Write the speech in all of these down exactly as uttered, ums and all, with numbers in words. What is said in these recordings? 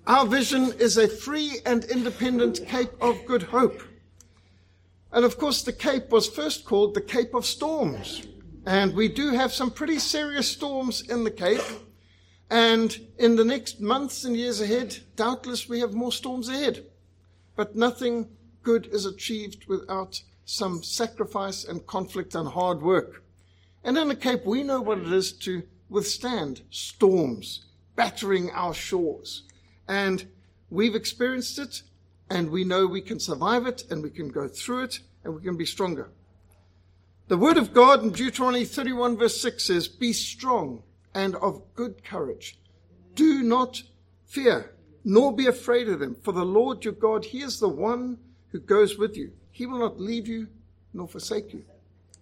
Our vision is a free and independent Cape of Good Hope. And of course, the Cape was first called the Cape of Storms. And we do have some pretty serious storms in the Cape. And in the next months and years ahead, doubtless we have more storms ahead. But nothing good is achieved without some sacrifice and conflict and hard work. And in the Cape, we know what it is to withstand storms battering our shores. And we've experienced it, and we know we can survive it, and we can go through it, and we can be stronger. The word of God in Deuteronomy thirty-one verse six says, "Be strong and of good courage. Do not fear, nor be afraid of them. For the Lord your God, he is the one who goes with you. He will not leave you nor forsake you."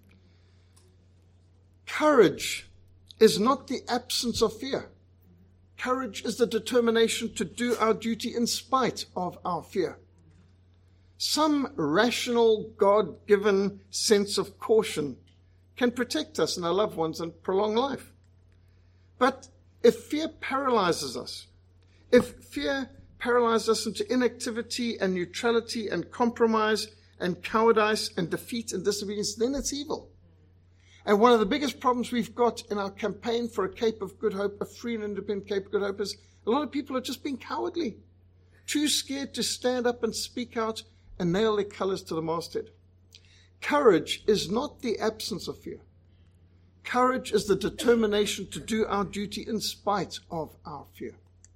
Courage is not the absence of fear. Courage is the determination to do our duty in spite of our fear. Some rational, God-given sense of caution can protect us and our loved ones and prolong life. But if fear paralyzes us, if fear paralyzes us into inactivity and neutrality and compromise and cowardice and defeat and disobedience, then it's evil. And one of the biggest problems we've got in our campaign for a Cape of Good Hope, a free and independent Cape of Good Hope, is a lot of people are just being cowardly, too scared to stand up and speak out and nail their colors to the masthead. Courage is not the absence of fear. Courage is the determination to do our duty in spite of our fear.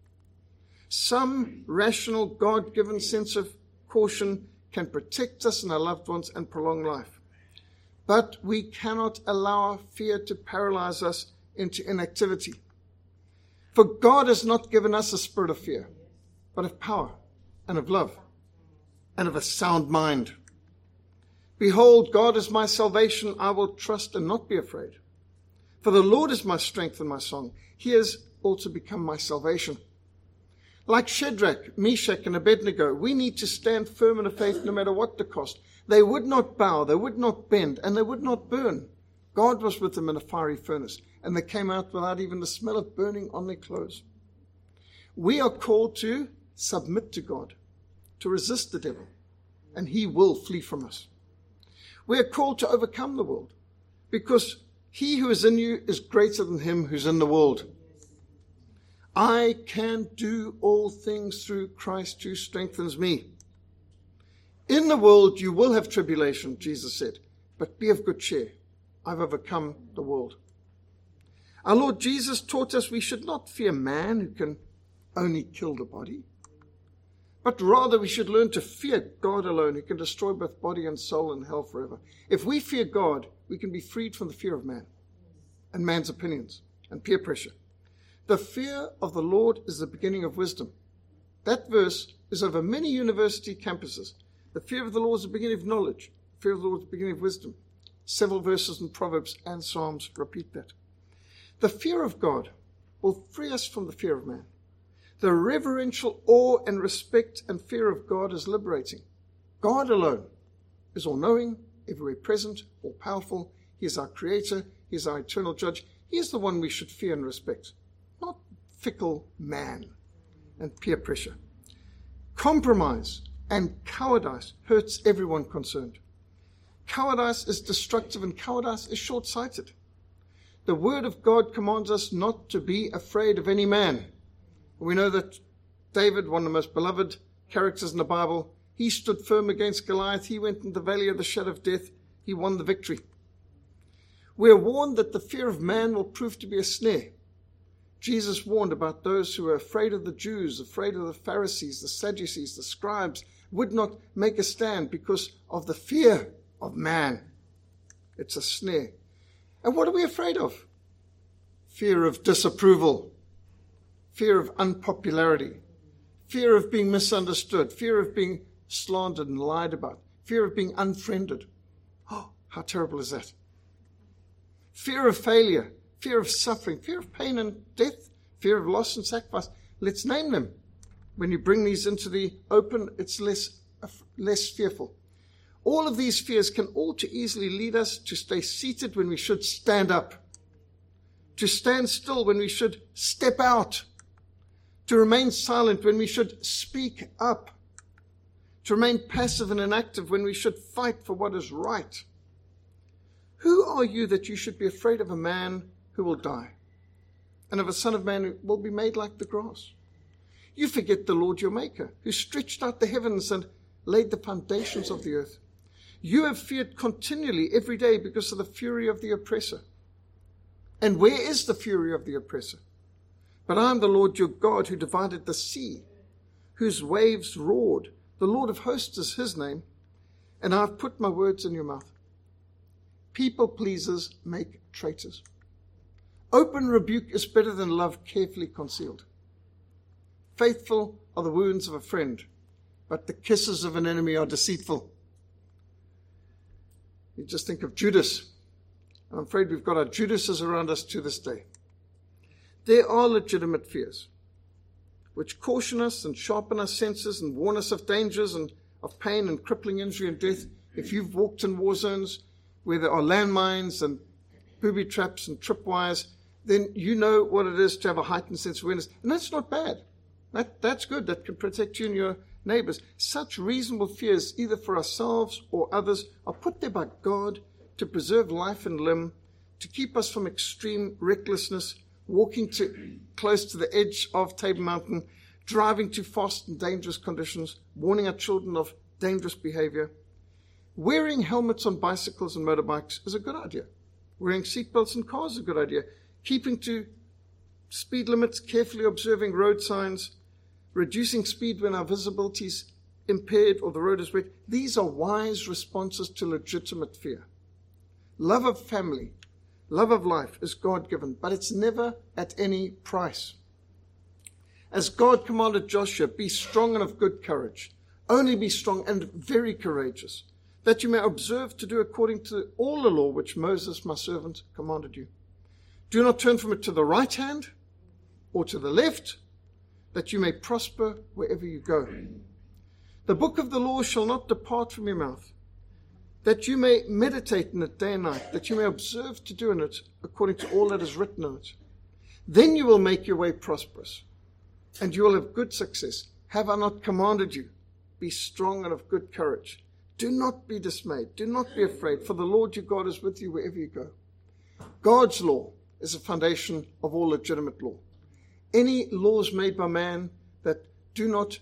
Some rational, God-given sense of caution can protect us and our loved ones and prolong life. But we cannot allow fear to paralyze us into inactivity. For God has not given us a spirit of fear, but of power and of love and of a sound mind. Behold, God is my salvation. I will trust and not be afraid. For the Lord is my strength and my song. He has also become my salvation. Like Shadrach, Meshach, and Abednego, we need to stand firm in the faith no matter what the cost. They would not bow, they would not bend, and they would not burn. God was with them in a fiery furnace, and they came out without even the smell of burning on their clothes. We are called to submit to God, to resist the devil, and he will flee from us. We are called to overcome the world, because he who is in you is greater than him who's in the world. I can do all things through Christ who strengthens me. In the world you will have tribulation, Jesus said, but be of good cheer. I've overcome the world. Our Lord Jesus taught us we should not fear man who can only kill the body, but rather we should learn to fear God alone, who can destroy both body and soul in hell forever. If we fear God, we can be freed from the fear of man and man's opinions and peer pressure. The fear of the Lord is the beginning of wisdom. That verse is over many university campuses. The fear of the Lord is the beginning of knowledge. The fear of the Lord is the beginning of wisdom. Several verses in Proverbs and Psalms repeat that. The fear of God will free us from the fear of man. The reverential awe and respect and fear of God is liberating. God alone is all-knowing, everywhere present, all-powerful. He is our creator. He is our eternal judge. He is the one we should fear and respect, not fickle man and peer pressure. Compromise and cowardice hurts everyone concerned. Cowardice is destructive and cowardice is short-sighted. The word of God commands us not to be afraid of any man. We know that David, one of the most beloved characters in the Bible, he stood firm against Goliath. He went in the valley of the shadow of death. He won the victory. We are warned that the fear of man will prove to be a snare. Jesus warned about those who were afraid of the Jews, afraid of the Pharisees, the Sadducees, the scribes, would not make a stand because of the fear of man. It's a snare. And what are we afraid of? Fear of disapproval, fear of unpopularity, fear of being misunderstood, fear of being slandered and lied about, fear of being unfriended. Oh, how terrible is that? Fear of failure, fear of suffering, fear of pain and death, fear of loss and sacrifice. Let's name them. When you bring these into the open, it's less, less fearful. All of these fears can all too easily lead us to stay seated when we should stand up, to stand still when we should step out, to remain silent when we should speak up, to remain passive and inactive when we should fight for what is right. Who are you that you should be afraid of a man who will die, and of a son of man who will be made like the grass? You forget the Lord your Maker, who stretched out the heavens and laid the foundations of the earth. You have feared continually every day because of the fury of the oppressor. And where is the fury of the oppressor? But I am the Lord your God, who divided the sea, whose waves roared. The Lord of hosts is his name, and I have put my words in your mouth. People pleasers make traitors. Open rebuke is better than love carefully concealed. Faithful are the wounds of a friend, but the kisses of an enemy are deceitful. You just think of Judas. I'm afraid we've got our Judases around us to this day. There are legitimate fears which caution us and sharpen our senses and warn us of dangers and of pain and crippling injury and death. If you've walked in war zones where there are landmines and booby traps and tripwires, then you know what it is to have a heightened sense of awareness. And that's not bad. That, that's good. That can protect you and your neighbors. Such reasonable fears, either for ourselves or others, are put there by God to preserve life and limb, to keep us from extreme recklessness, walking to, close to the edge of Table Mountain, driving too fast in dangerous conditions, warning our children of dangerous behavior. Wearing helmets on bicycles and motorbikes is a good idea. Wearing seatbelts in cars is a good idea. Keeping to speed limits, carefully observing road signs, reducing speed when our visibility is impaired or the road is wet. These are wise responses to legitimate fear. Love of family, love of life is God-given, but it's never at any price. As God commanded Joshua, be strong and of good courage. Only be strong and very courageous, that you may observe to do according to all the law which Moses, my servant, commanded you. Do not turn from it to the right hand or to the left, that you may prosper wherever you go. The book of the law shall not depart from your mouth, that you may meditate in it day and night, that you may observe to do in it according to all that is written in it. Then you will make your way prosperous, and you will have good success. Have I not commanded you? Be strong and of good courage. Do not be dismayed. Do not be afraid, for the Lord your God is with you wherever you go. God's law is the foundation of all legitimate law. Any laws made by man that do not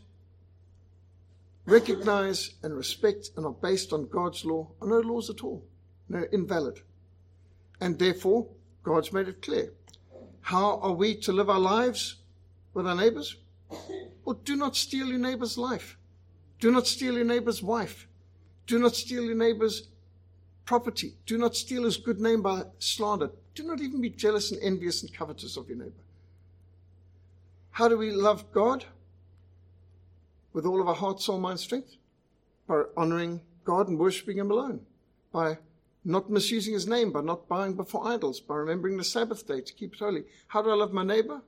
recognize and respect and are based on God's law are no laws at all. No, invalid. And therefore, God's made it clear. How are we to live our lives with our neighbors? Well, do not steal your neighbor's life. Do not steal your neighbor's wife. Do not steal your neighbor's property. Do not steal his good name by slander. Do not even be jealous and envious and covetous of your neighbor. How do we love God? With all of our heart, soul, mind, strength? By honoring God and worshiping him alone. By not misusing his name, by not bowing before idols, by remembering the Sabbath day to keep it holy. How do I love my neighbor?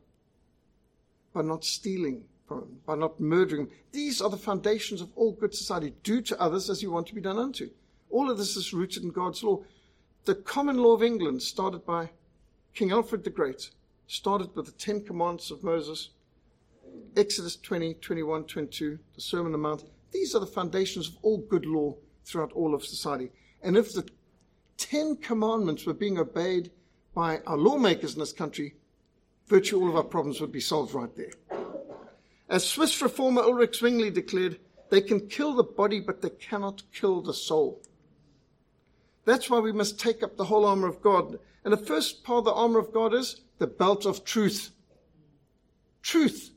By not stealing from him, by not murdering him. These are the foundations of all good society. Do to others as you want to be done unto. All of this is rooted in God's law. The common law of England, started by King Alfred the Great, started with the Ten Commandments of Moses, Exodus twenty, twenty-one, twenty-two, the Sermon on the Mount. These are the foundations of all good law throughout all of society. And if the Ten Commandments were being obeyed by our lawmakers in this country, virtually all of our problems would be solved right there. As Swiss reformer Ulrich Zwingli declared, they can kill the body, but they cannot kill the soul. That's why we must take up the whole armor of God. And the first part of the armor of God is the belt of truth. Truth.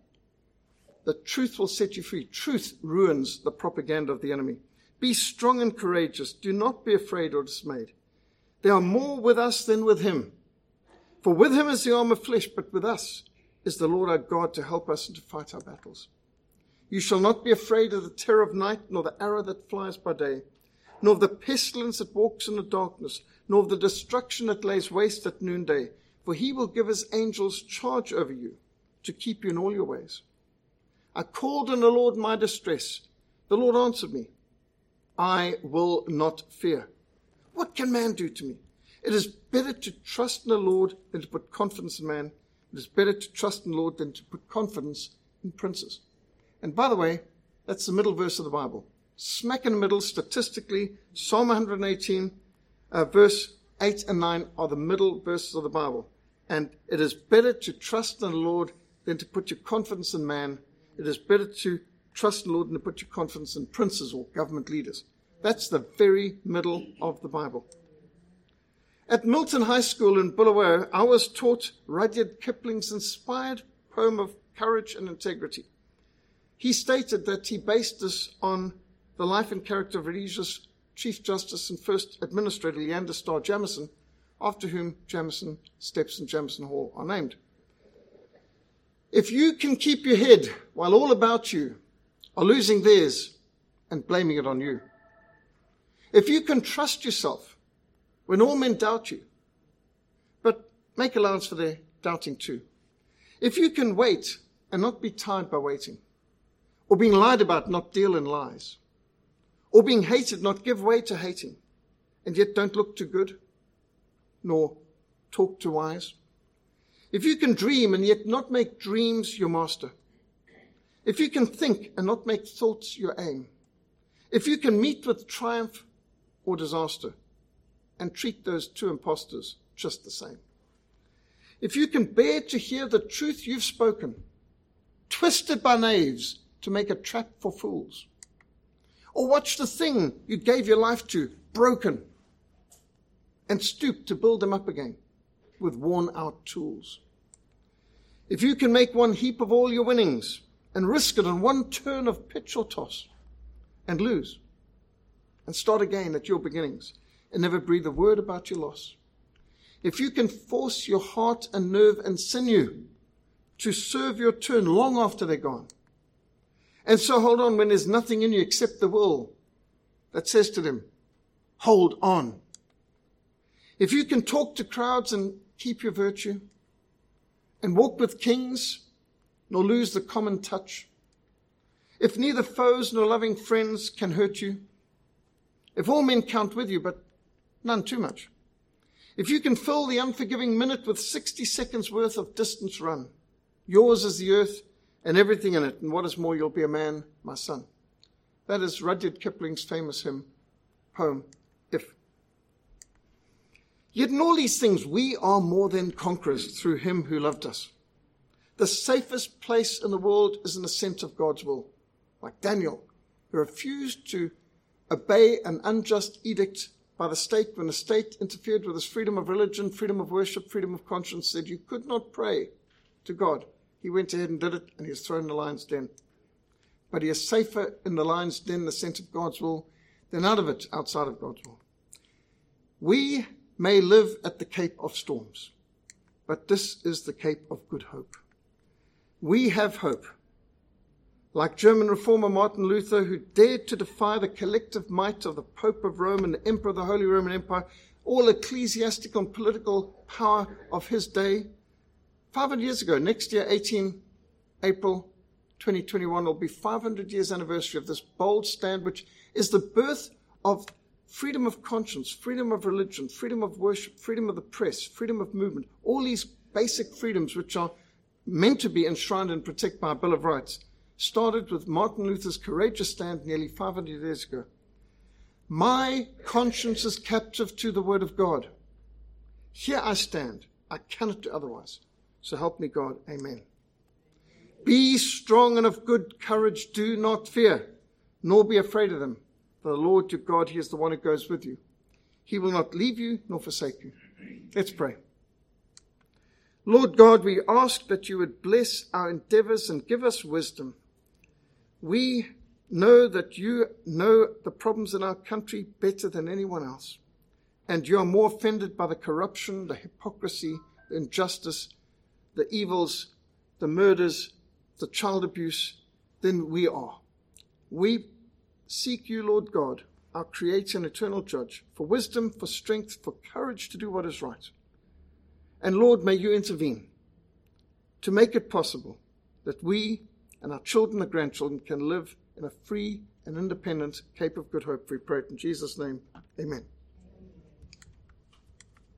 The truth will set you free. Truth ruins the propaganda of the enemy. Be strong and courageous. Do not be afraid or dismayed. There are more with us than with him. For with him is the arm of flesh, but with us is the Lord our God to help us and to fight our battles. You shall not be afraid of the terror of night, nor the arrow that flies by day, nor of the pestilence that walks in the darkness, nor of the destruction that lays waste at noonday. For he will give his angels charge over you to keep you in all your ways. I called on the Lord in my distress. The Lord answered me. I will not fear. What can man do to me? It is better to trust in the Lord than to put confidence in man. It is better to trust in the Lord than to put confidence in princes. And by the way, that's the middle verse of the Bible. Smack in the middle, statistically, Psalm one hundred eighteen, uh, verse eight and nine are the middle verses of the Bible. And it is better to trust in the Lord than to put your confidence in man. It is better to trust in the Lord than to put your confidence in princes or government leaders. That's the very middle of the Bible. At Milton High School in Bulawayo, I was taught Rudyard Kipling's inspired poem of courage and integrity. He stated that he based this on the life and character of Rhodesia's Chief Justice and First Administrator Leander Starr Jamison, after whom Jamison Steps and Jamison Hall are named. If you can keep your head while all about you are losing theirs and blaming it on you, if you can trust yourself when all men doubt you, but make allowance for their doubting too, if you can wait and not be tired by waiting, or being lied about, not deal in lies, or being hated, not give way to hating, and yet don't look too good, nor talk too wise. If you can dream and yet not make dreams your master, if you can think and not make thoughts your aim, if you can meet with triumph or disaster and treat those two impostors just the same, if you can bear to hear the truth you've spoken, twisted by knaves to make a trap for fools, or watch the thing you gave your life to broken and stoop to build them up again with worn-out tools. If you can make one heap of all your winnings and risk it on one turn of pitch or toss and lose and start again at your beginnings and never breathe a word about your loss. If you can force your heart and nerve and sinew to serve your turn long after they're gone, and so hold on when there's nothing in you except the will that says to them, hold on. If you can talk to crowds and keep your virtue, and walk with kings, nor lose the common touch, if neither foes nor loving friends can hurt you, if all men count with you, but none too much, if you can fill the unforgiving minute with sixty seconds worth of distance run, yours is the earth and everything in it, and what is more, you'll be a man, my son. That is Rudyard Kipling's famous hymn, poem, If. Yet in all these things, we are more than conquerors through him who loved us. The safest place in the world is in the sense of God's will, like Daniel, who refused to obey an unjust edict by the state when the state interfered with his freedom of religion, freedom of worship, freedom of conscience, said you could not pray to God. He went ahead and did it, and he was thrown in the lion's den. But he is safer in the lion's den, in the sense of God's will, than out of it, outside of God's will. We may live at the Cape of Storms, but this is the Cape of Good Hope. We have hope. Like German reformer Martin Luther, who dared to defy the collective might of the Pope of Rome and the Emperor of the Holy Roman Empire, all ecclesiastical and political power of his day, five hundred years ago, next year, eighteenth April twenty twenty-one, will be five hundred years anniversary of this bold stand, which is the birth of freedom of conscience, freedom of religion, freedom of worship, freedom of the press, freedom of movement, all these basic freedoms which are meant to be enshrined and protected by a Bill of Rights, started with Martin Luther's courageous stand nearly five hundred years ago. My conscience is captive to the word of God. Here I stand. I cannot do otherwise. So help me God. Amen. Be strong and of good courage. Do not fear, nor be afraid of them. For the Lord your God, he is the one who goes with you. He will not leave you nor forsake you. Let's pray. Lord God, we ask that you would bless our endeavors and give us wisdom. We know that you know the problems in our country better than anyone else. And you are more offended by the corruption, the hypocrisy, the injustice, the evils, the murders, the child abuse than we are. We seek you, Lord God, our creator and eternal judge, for wisdom, for strength, for courage to do what is right. And Lord, may you intervene to make it possible that we and our children and grandchildren can live in a free and independent Cape of Good Hope. We pray it in Jesus' name. Amen.